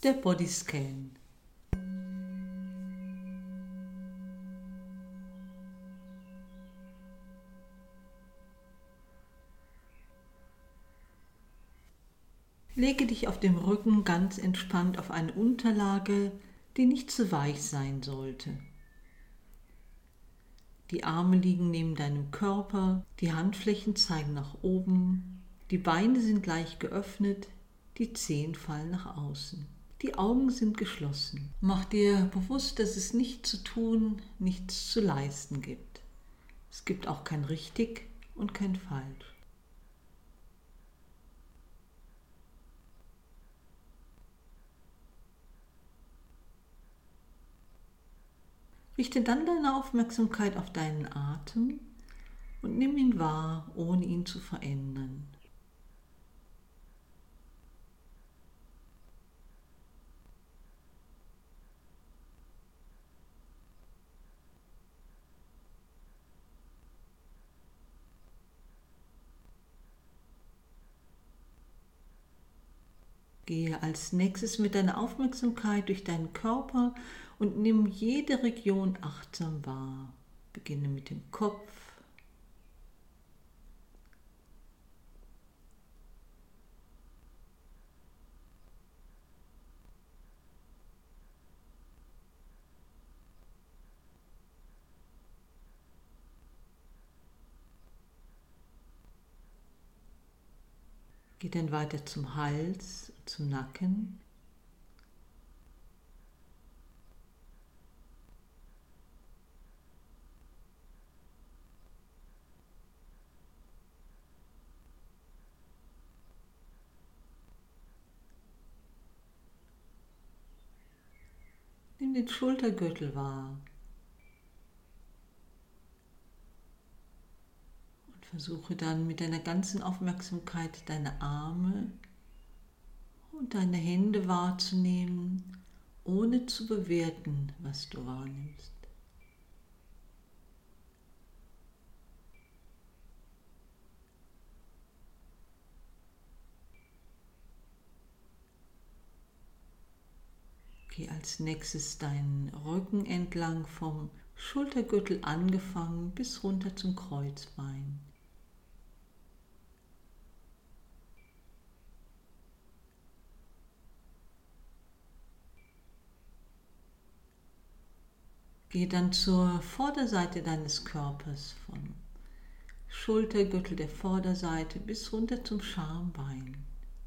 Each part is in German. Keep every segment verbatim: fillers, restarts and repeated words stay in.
Der Bodyscan. Lege dich auf dem Rücken ganz entspannt auf eine Unterlage, die nicht zu weich sein sollte. Die Arme liegen neben deinem Körper, die Handflächen zeigen nach oben, die Beine sind leicht geöffnet, die Zehen fallen nach außen. Die Augen sind geschlossen. Mach dir bewusst, dass es nichts zu tun, nichts zu leisten gibt. Es gibt auch kein richtig und kein falsch. Richte dann deine Aufmerksamkeit auf deinen Atem und nimm ihn wahr, ohne ihn zu verändern. Gehe als nächstes mit deiner Aufmerksamkeit durch deinen Körper und nimm jede Region achtsam wahr. Beginne mit dem Kopf, geh dann weiter zum Hals, zum Nacken. Nimm den Schultergürtel wahr und versuche dann mit deiner ganzen Aufmerksamkeit deine Arme und deine Hände wahrzunehmen, ohne zu bewerten, was du wahrnimmst. Geh als nächstes deinen Rücken entlang, vom Schultergürtel angefangen bis runter zum Kreuzbein. Geh dann zur Vorderseite deines Körpers, vom Schultergürtel der Vorderseite bis runter zum Schambein.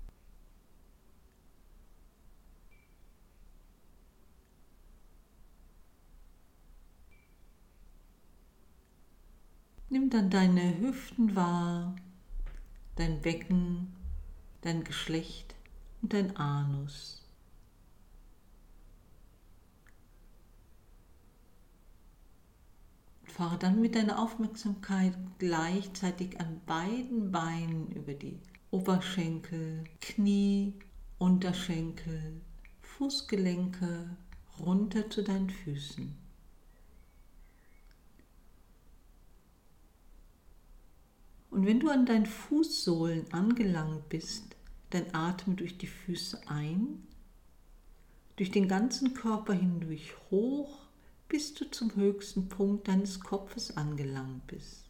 Nimm dann deine Hüften wahr, dein Becken, dein Geschlecht und dein Anus. Fahre dann mit deiner Aufmerksamkeit gleichzeitig an beiden Beinen über die Oberschenkel, Knie, Unterschenkel, Fußgelenke runter zu deinen Füßen. Und wenn du an deinen Fußsohlen angelangt bist, dann atme durch die Füße ein, durch den ganzen Körper hindurch hoch, bis du zum höchsten Punkt deines Kopfes angelangt bist.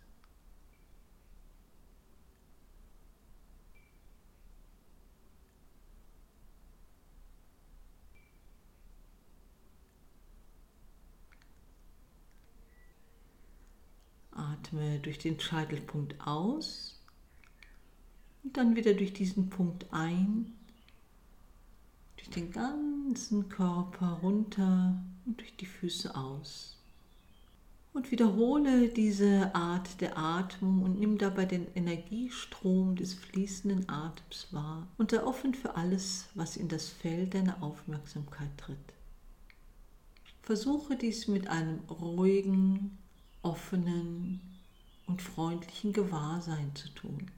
Atme durch den Scheitelpunkt aus und dann wieder durch diesen Punkt ein, durch den ganzen Körper runter und durch die Füße aus. Und wiederhole diese Art der Atmung und nimm dabei den Energiestrom des fließenden Atems wahr und sei offen für alles, was in das Feld deiner Aufmerksamkeit tritt. Versuche dies mit einem ruhigen, offenen und freundlichen Gewahrsein zu tun.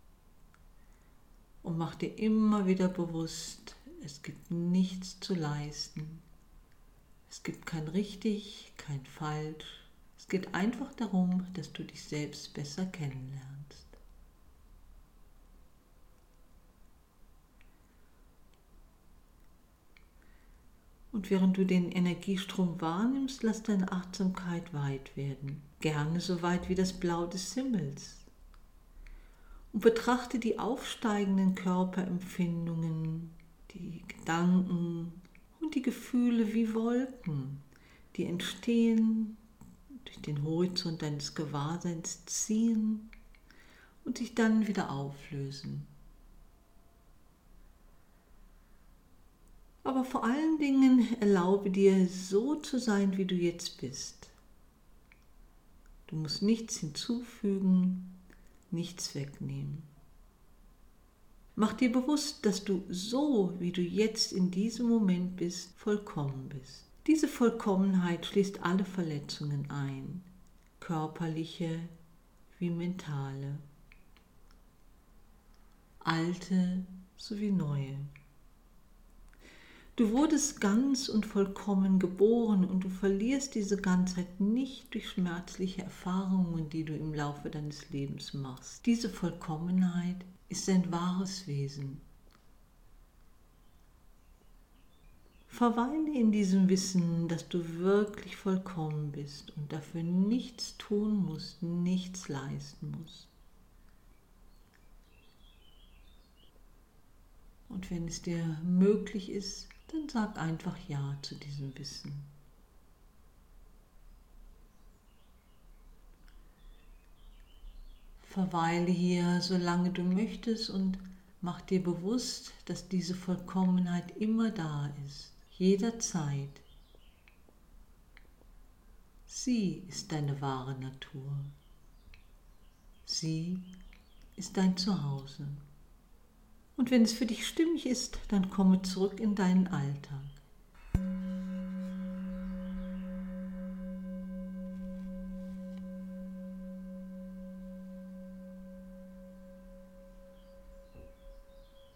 Und mach dir immer wieder bewusst, es gibt nichts zu leisten. Es gibt kein richtig, kein falsch. Es geht einfach darum, dass du dich selbst besser kennenlernst. Und während du den Energiestrom wahrnimmst, lass deine Achtsamkeit weit werden. Gerne so weit wie das Blau des Himmels. Und betrachte die aufsteigenden Körperempfindungen, die Gedanken und die Gefühle wie Wolken, die entstehen, durch den Horizont deines Gewahrseins ziehen und sich dann wieder auflösen. Aber vor allen Dingen erlaube dir, so zu sein, wie du jetzt bist. Du musst nichts hinzufügen, nichts wegnehmen. Mach dir bewusst, dass du so, wie du jetzt in diesem Moment bist, vollkommen bist. Diese Vollkommenheit schließt alle Verletzungen ein, körperliche wie mentale, alte sowie neue. Du wurdest ganz und vollkommen geboren und du verlierst diese Ganzheit nicht durch schmerzliche Erfahrungen, die du im Laufe deines Lebens machst. Diese Vollkommenheit ist ein wahres Wesen. Verweile in diesem Wissen, dass du wirklich vollkommen bist und dafür nichts tun musst, nichts leisten musst. Und wenn es dir möglich ist, dann sag einfach Ja zu diesem Wissen. Verweile hier, solange du möchtest, und mach dir bewusst, dass diese Vollkommenheit immer da ist, jederzeit. Sie ist deine wahre Natur. Sie ist dein Zuhause. Und wenn es für dich stimmig ist, dann komme zurück in deinen Alltag.